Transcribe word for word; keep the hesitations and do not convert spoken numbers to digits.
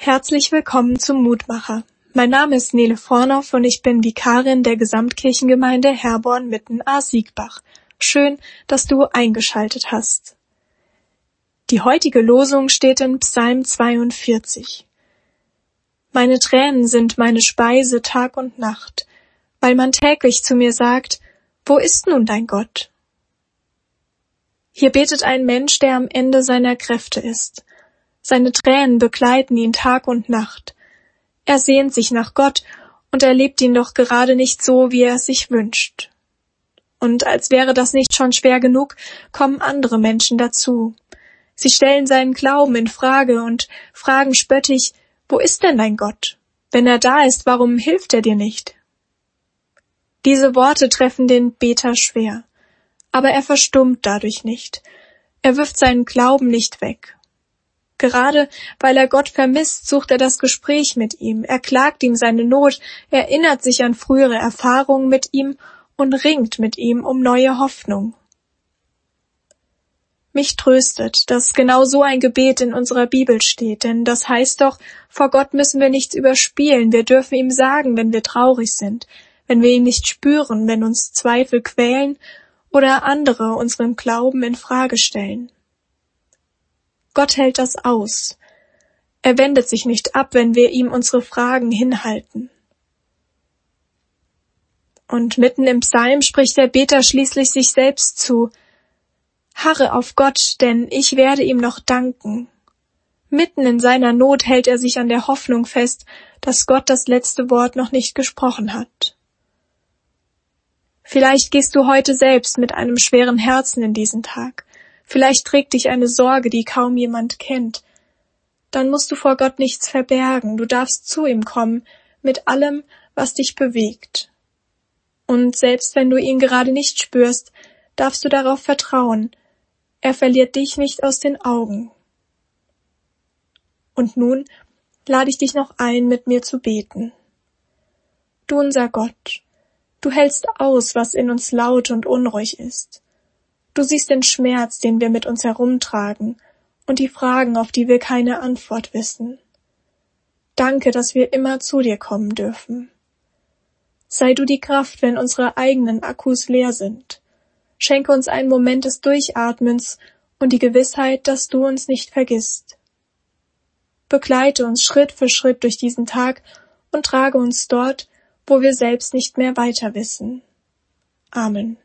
Herzlich willkommen zum Mutmacher. Mein Name ist Nele Vornoff und ich bin Vikarin der Gesamtkirchengemeinde Herborn-Mitten-Ahr-Siegbach. Schön, dass du eingeschaltet hast. Die heutige Losung steht in Psalm zweiundvierzig. Meine Tränen sind meine Speise Tag und Nacht, weil man täglich zu mir sagt, wo ist nun dein Gott? Hier betet ein Mensch, der am Ende seiner Kräfte ist. Seine Tränen begleiten ihn Tag und Nacht. Er sehnt sich nach Gott und erlebt ihn doch gerade nicht so, wie er es sich wünscht. Und als wäre das nicht schon schwer genug, kommen andere Menschen dazu. Sie stellen seinen Glauben in Frage und fragen spöttisch, wo ist denn dein Gott? Wenn er da ist, warum hilft er dir nicht? Diese Worte treffen den Beter schwer, aber er verstummt dadurch nicht. Er wirft seinen Glauben nicht weg. Gerade weil er Gott vermisst, sucht er das Gespräch mit ihm, er klagt ihm seine Not, erinnert sich an frühere Erfahrungen mit ihm und ringt mit ihm um neue Hoffnung. Mich tröstet, dass genau so ein Gebet in unserer Bibel steht, denn das heißt doch, vor Gott müssen wir nichts überspielen, wir dürfen ihm sagen, wenn wir traurig sind, wenn wir ihn nicht spüren, wenn uns Zweifel quälen oder andere unseren Glauben in Frage stellen. Gott hält das aus. Er wendet sich nicht ab, wenn wir ihm unsere Fragen hinhalten. Und mitten im Psalm spricht der Beter schließlich sich selbst zu: Harre auf Gott, denn ich werde ihm noch danken. Mitten in seiner Not hält er sich an der Hoffnung fest, dass Gott das letzte Wort noch nicht gesprochen hat. Vielleicht gehst du heute selbst mit einem schweren Herzen in diesen Tag. Vielleicht trägt dich eine Sorge, die kaum jemand kennt. Dann musst du vor Gott nichts verbergen. Du darfst zu ihm kommen mit allem, was dich bewegt. Und selbst wenn du ihn gerade nicht spürst, darfst du darauf vertrauen. Er verliert dich nicht aus den Augen. Und nun lade ich dich noch ein, mit mir zu beten. Du unser Gott, du hältst aus, was in uns laut und unruhig ist. Du siehst den Schmerz, den wir mit uns herumtragen, und die Fragen, auf die wir keine Antwort wissen. Danke, dass wir immer zu dir kommen dürfen. Sei du die Kraft, wenn unsere eigenen Akkus leer sind. Schenke uns einen Moment des Durchatmens und die Gewissheit, dass du uns nicht vergisst. Begleite uns Schritt für Schritt durch diesen Tag und trage uns dort, wo wir selbst nicht mehr weiter wissen. Amen.